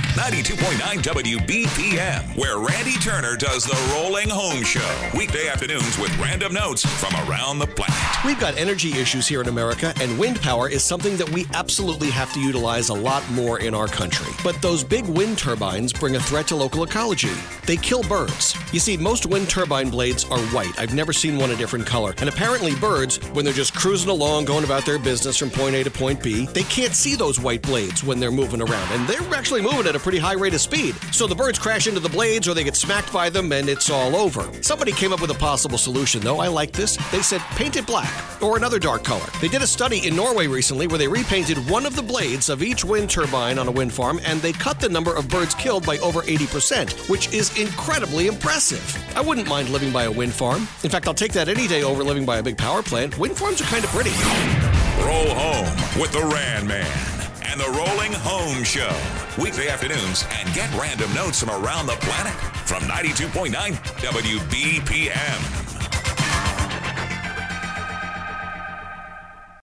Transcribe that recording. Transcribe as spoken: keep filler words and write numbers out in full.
ninety-two point nine W B P M, where Randy Turner does the Rolling Home Show. Weekday afternoons with random notes from around the planet. We've got energy issues here in America, and wind power is something that we absolutely have to utilize a lot more in our country. But those big wind turbines bring a threat to local ecology. They kill birds. You see, most wind turbine blades are white. I've never seen one a different color. And apparently birds, when they're just cruising along, going about their business from point A to point B, they can't see those white blades when they're moving around. And they're actually moving at a pretty high rate of speed. So the birds crash into the blades or they get smacked by them and it's all over. Somebody came up with a possible solution, though. I like this. They said paint it black or another dark color. They did a study in Norway recently where they repainted one of the blades of each wind turbine on a wind farm and they cut the number of birds killed by over eighty percent, which is incredibly impressive. I wouldn't mind living by a wind farm. In fact, I'll take that any day over living by a big power plant. Wind farms are kind of pretty. Roll home with the Ran Man and the Rolling Home Show. Weekday afternoons, and get random notes from around the planet from ninety-two point nine W B P M.